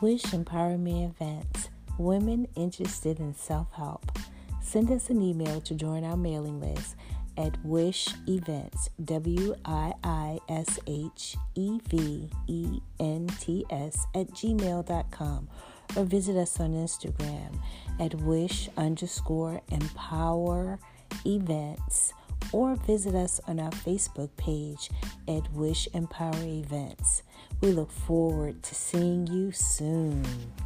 Wish Empower Me Events. Women interested in self-help. Send us an email to join our mailing list at wishevents, WISHEVENTS @gmail.com, or visit us on Instagram at wish_empower events, or visit us on our Facebook page at Wish Empower Events. We look forward to seeing you soon.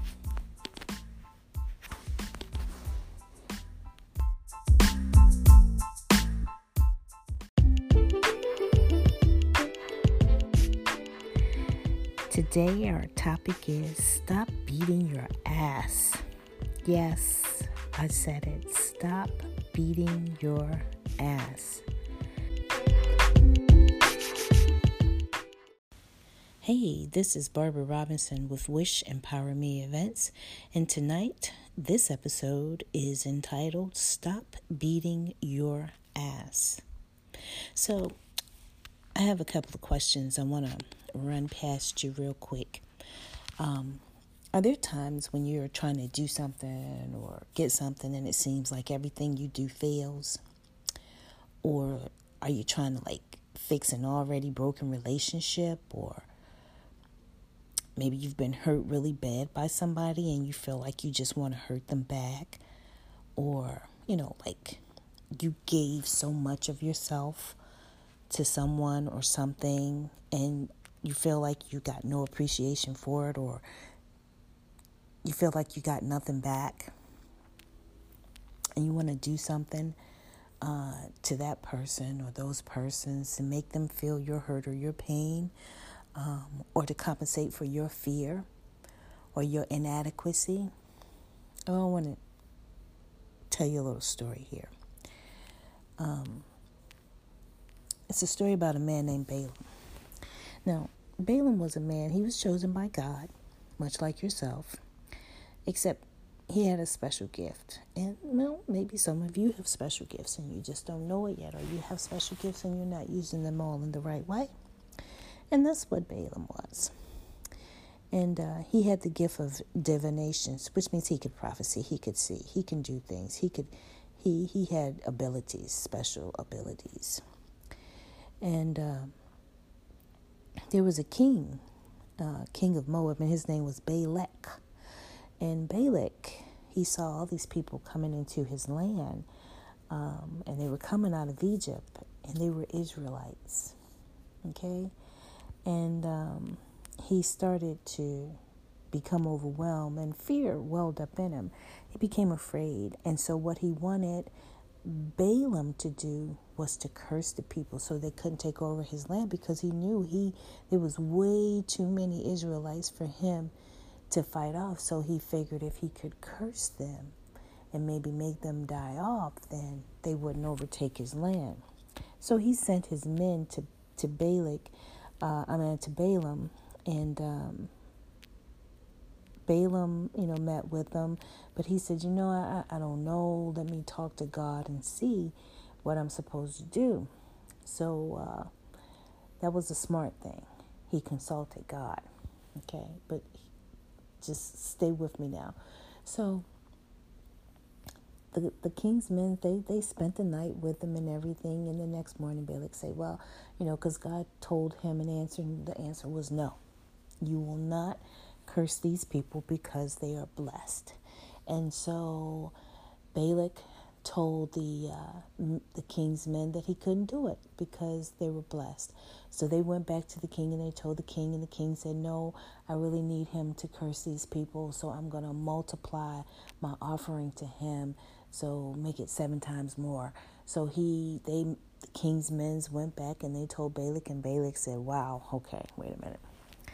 Today our topic is stop beating your ass. Yes, I said it. Stop beating your ass. Hey, this is Barbara Robinson with Wish Empower Me Events, and tonight this episode is entitled Stop Beating Your Ass. So, I have a couple of questions I want to run past you real quick. Are there times when you're trying to do something or get something and it seems like everything you do fails? Or are you trying to fix an already broken relationship? Or maybe you've been hurt really bad by somebody and you feel like you just want to hurt them back. Or, you gave so much of yourself to someone or something and you feel like you got no appreciation for it, or you feel like you got nothing back, and you want to do something to that person or those persons to make them feel your hurt or your pain, or to compensate for your fear or your inadequacy. I want to tell you a little story here. It's a story about a man named Balaam. Now, Balaam was a man, he was chosen by God, much like yourself, except he had a special gift. And, maybe some of you have special gifts and you just don't know it yet, or you have special gifts and you're not using them all in the right way. And that's what Balaam was. And he had the gift of divinations, which means he could prophesy, he could see, he can do things. He had abilities, special abilities. And there was a king of Moab, and his name was Balak. And Balak, he saw all these people coming into his land, and they were coming out of Egypt, and they were Israelites. Okay? And he started to become overwhelmed, and fear welled up in him. He became afraid. And so what he wanted Balaam to do was to curse the people so they couldn't take over his land, because he knew there was way too many Israelites for him to fight off. So he figured if he could curse them and maybe make them die off, then they wouldn't overtake his land. So he sent his men to Balaam, and Balaam, met with them, but he said, I don't know, let me talk to God and see what I'm supposed to do. So that was a smart thing. He consulted God, okay? But just stay with me now. So the king's men, they spent the night with him and everything, and the next morning Balak said, because God told him an answer, and the answer was no. You will not curse these people because they are blessed. And so Balak told the king's men that he couldn't do it because they were blessed. So they went back to the king and they told the king, and the king said, no, I really need him to curse these people, so I'm going to multiply my offering to him, so make it 7 times more. So the king's men went back and they told Balak, and Balak said, wow, okay, wait a minute.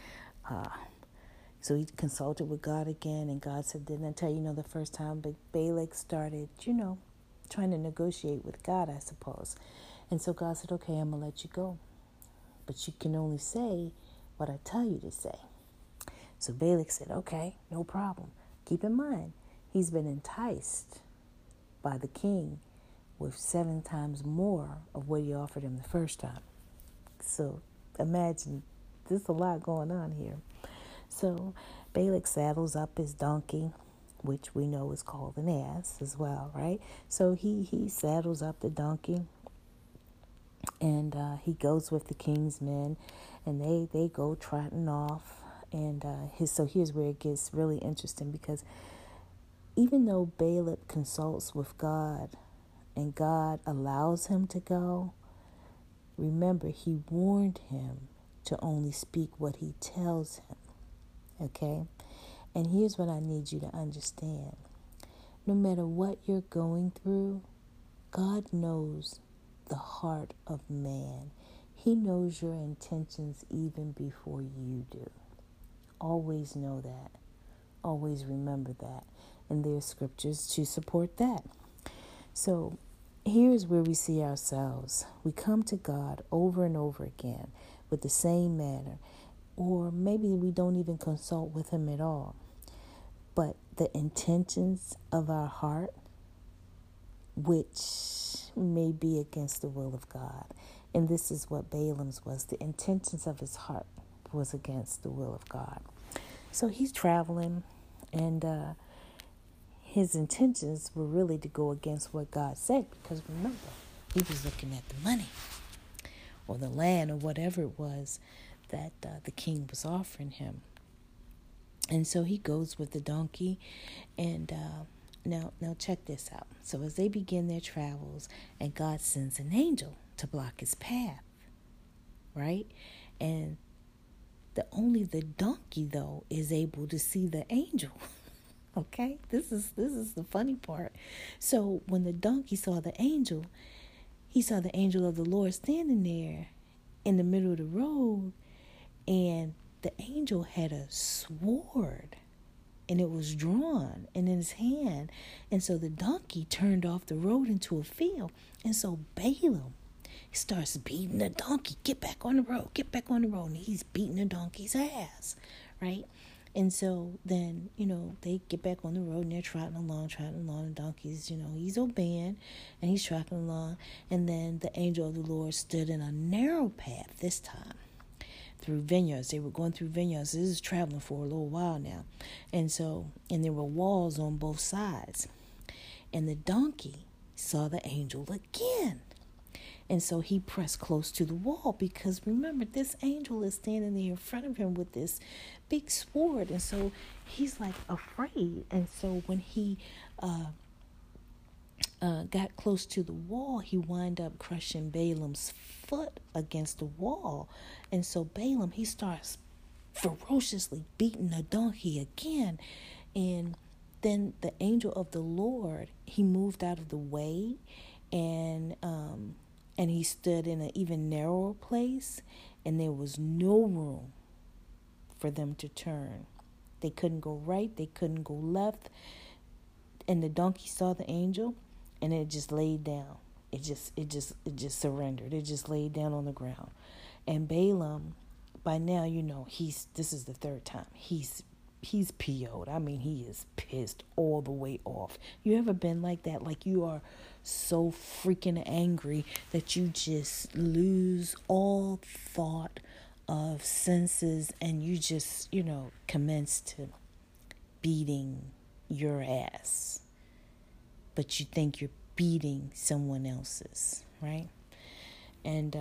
So he consulted with God again, and God said, didn't I tell you, the first time? But Balak started, trying to negotiate with God, I suppose. And so God said, okay, I'm going to let you go. But you can only say what I tell you to say. So Balak said, okay, no problem. Keep in mind, he's been enticed by the king with 7 times more of what he offered him the first time. So imagine, there's a lot going on here. So Balak saddles up his donkey, which we know is called an ass as well, right? So he saddles up the donkey, and he goes with the king's men, and they go trotting off. And so here's where it gets really interesting, because even though Balak consults with God and God allows him to go, remember, he warned him to only speak what he tells him. Okay? And here's what I need you to understand. No matter what you're going through, God knows the heart of man. He knows your intentions even before you do. Always know that. Always remember that. And there are scriptures to support that. So here's where we see ourselves. We come to God over and over again with the same manner. Or maybe we don't even consult with him at all. But the intentions of our heart, which may be against the will of God. And this is what Balaam's was. The intentions of his heart was against the will of God. So he's traveling, and his intentions were really to go against what God said. Because remember, he was looking at the money or the land or whatever it was that the king was offering him. And so he goes with the donkey, and now check this out. So as they begin their travels, and God sends an angel to block his path, right? And only the donkey, though, is able to see the angel. Okay? This is the funny part. So when the donkey saw the angel, he saw the angel of the Lord standing there in the middle of the road, and the angel had a sword, and it was drawn in his hand. And so the donkey turned off the road into a field. And so Balaam starts beating the donkey. Get back on the road. Get back on the road. And he's beating the donkey's ass, right? And so then, they get back on the road, and they're trotting along. The donkey's, he's obeying, and he's trotting along. And then the angel of the Lord stood in a narrow path this time, through vineyards. They were going through vineyards. This is traveling for a little while now. And there were walls on both sides. And the donkey saw the angel again. And so he pressed close to the wall, because remember, this angel is standing there in front of him with this big sword. And so he's like afraid. And so when he got close to the wall, he wound up crushing Balaam's foot against the wall. And so Balaam, he starts ferociously beating the donkey again. And then the angel of the Lord, he moved out of the way, and he stood in an even narrower place, and there was no room for them to turn. They couldn't go right, they couldn't go left. And the donkey saw the angel, and it just laid down. It just surrendered. It just laid down on the ground. And Balaam, by now, this is the third time. He's PO'd. I mean, he is pissed all the way off. You ever been like that? Like you are so freaking angry that you just lose all thought of senses, and you just, commence to beating your ass. But you think you're beating someone else's, right? And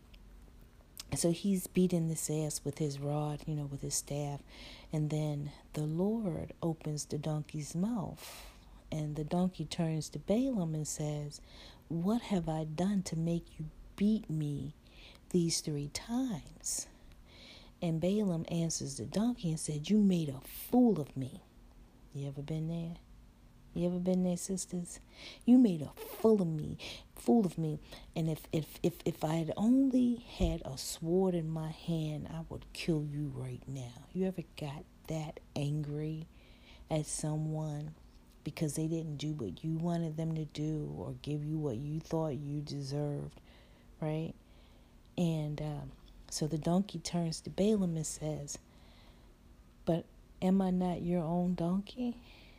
so he's beating this ass with his rod, with his staff. And then the Lord opens the donkey's mouth. And the donkey turns to Balaam and says, "What have I done to make you beat me these 3 times?" And Balaam answers the donkey and said, "You made a fool of me." You ever been there? You ever been there, sisters? You made a fool of me. And if I had only had a sword in my hand, I would kill you right now. You ever got that angry at someone because they didn't do what you wanted them to do, or give you what you thought you deserved, right? And so the donkey turns to Balaam and says, "But am I not your own donkey,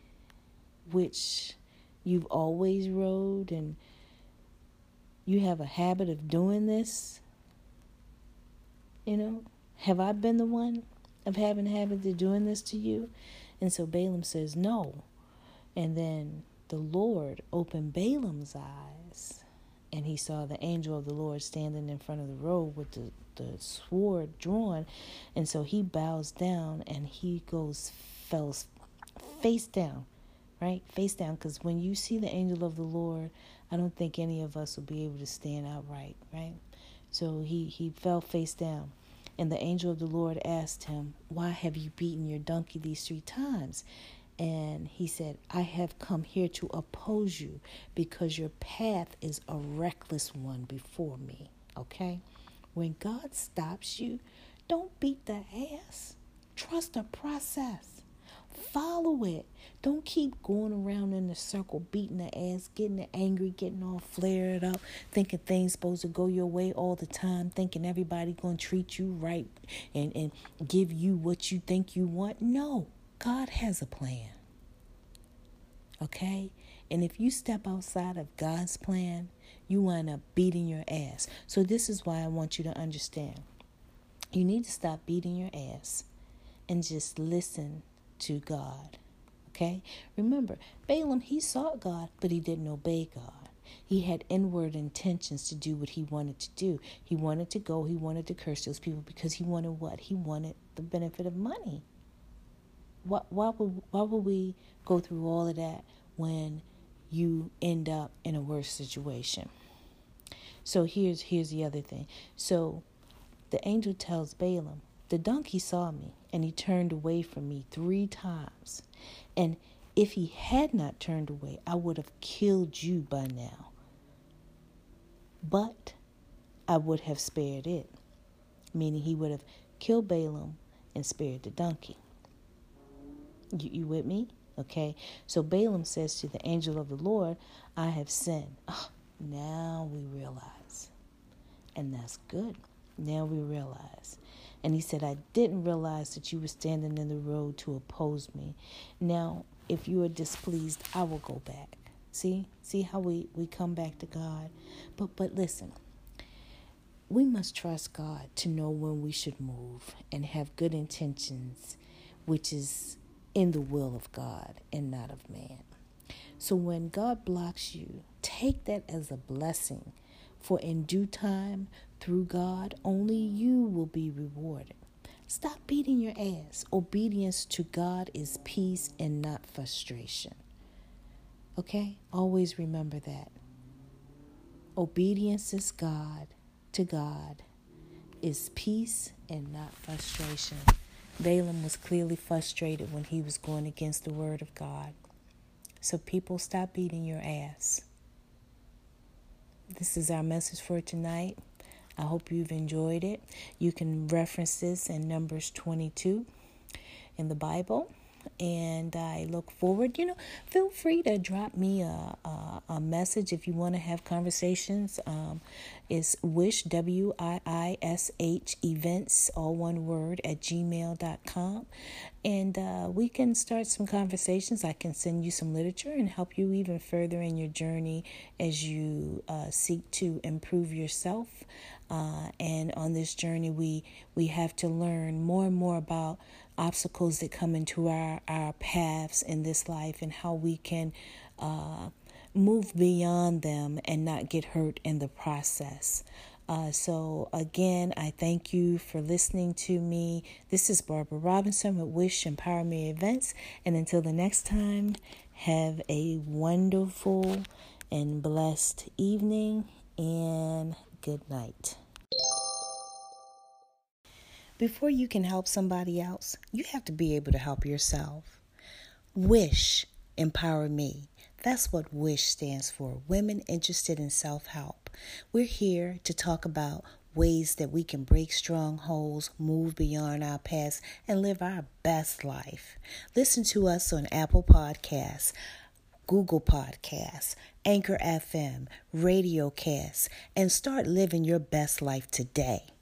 which you've always rode, and you have a habit of doing this? Have I been the one of having a habit of doing this to you? And so Balaam says, no. And then the Lord opened Balaam's eyes, and he saw the angel of the Lord standing in front of the road with the sword drawn. And so he bows down and he falls face down, right? Face down, because when you see the angel of the Lord, I don't think any of us will be able to stand upright, right? So he fell face down. And the angel of the Lord asked him, why have you beaten your donkey these 3 times? And he said, I have come here to oppose you because your path is a reckless one before me, okay? When God stops you, don't beat the ass. Trust the process. Follow it. Don't keep going around in a circle, beating the ass, getting angry, getting all flared up, thinking things supposed to go your way all the time, thinking everybody going to treat you right and give you what you think you want. No, God has a plan. Okay? And if you step outside of God's plan, you wind up beating your ass. So this is why I want you to understand. You need to stop beating your ass and just listen to God. Okay? Remember, Balaam, he sought God, but he didn't obey God. He had inward intentions to do what he wanted to do. He wanted to go, he wanted to curse those people because he wanted what? He wanted the benefit of money. Why would we go through all of that when you end up in a worse situation? So here's the other thing. So the angel tells Balaam, the donkey saw me and he turned away from me 3 times. And if he had not turned away, I would have killed you by now. But I would have spared it. Meaning he would have killed Balaam and spared the donkey. You with me? Okay. So Balaam says to the angel of the Lord, I have sinned. Oh, now we realize. And that's good. Now we realize. And he said, I didn't realize that you were standing in the road to oppose me. Now, if you are displeased, I will go back. See how we come back to God. But listen, we must trust God to know when we should move and have good intentions, which is in the will of God and not of man. So when God blocks you, take that as a blessing, for in due time, through God, only you will be rewarded. Stop beating your ass. Obedience to God is peace and not frustration. Okay? Always remember that. Obedience to God is peace and not frustration. Balaam was clearly frustrated when he was going against the word of God. So people, stop beating your ass. This is our message for tonight. I hope you've enjoyed it. You can reference this in Numbers 22 in the Bible. And I look forward, feel free to drop me a message if you want to have conversations. It's wish, WIISH, events, all one word, @gmail.com. And we can start some conversations. I can send you some literature and help you even further in your journey as you seek to improve yourself. And on this journey, we have to learn more and more about obstacles that come into our paths in this life and how we can move beyond them and not get hurt in the process. So again, I thank you for listening to me. This is Barbara Robinson with Wish Empower Me Events. And until the next time, have a wonderful and blessed evening and good night. Before you can help somebody else, you have to be able to help yourself. Wish Empower Me. That's what WISH stands for, Women Interested in Self-Help. We're here to talk about ways that we can break strongholds, move beyond our past, and live our best life. Listen to us on Apple Podcasts, Google Podcasts, Anchor FM, Radiocast, and start living your best life today.